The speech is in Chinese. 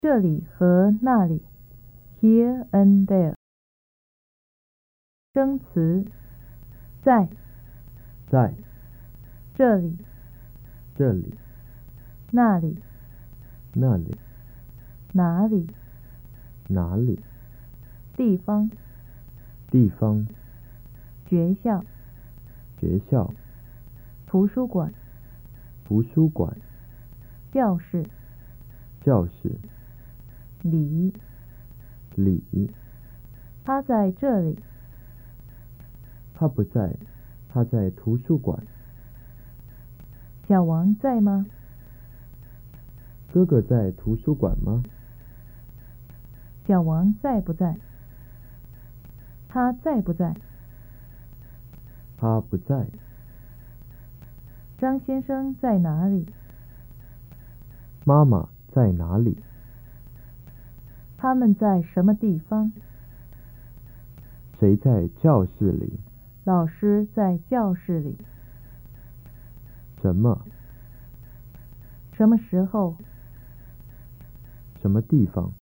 这里和那里 here and there。生词在在这里这里那里那里哪里哪里地方地方学校学校图书馆图书馆教室教室里里他在这里他不在，他在图书馆。 小王在吗？ 哥哥在图书馆吗？ 小王在不在？他在不在？ 他不在。 张先生在哪里？ 妈妈在哪里？ 他们在什么地方？ 谁在教室里？ 老师在教室里。 什么？ 什么时候？ 什么地方？